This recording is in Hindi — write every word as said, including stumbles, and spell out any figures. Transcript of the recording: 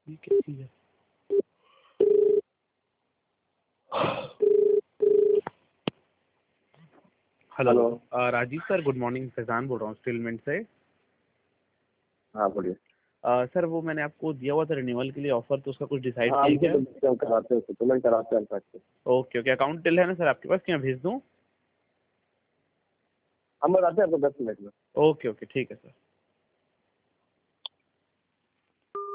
ये कैसी है? Hello, uh, Rajiv sir, good morning. Faizan बोल रहा हूँ स्टीलमेंट से। हाँ बोलिए। अ, सर वो मैंने आपको दिया हुआ था रिन्यूअल के लिए ऑफर, तो उसका कुछ डिसाइड हाँ, किया हमको क्या? तो कराते हैं, पेमेंट कराते हैं पैसे। ओके ओके, अकाउंट डिटेल है ना सर आपके पास, क्या भेज दूँ? हम बताते हैं आपको दस मिनट में। ओके ओके, ठीक है सर।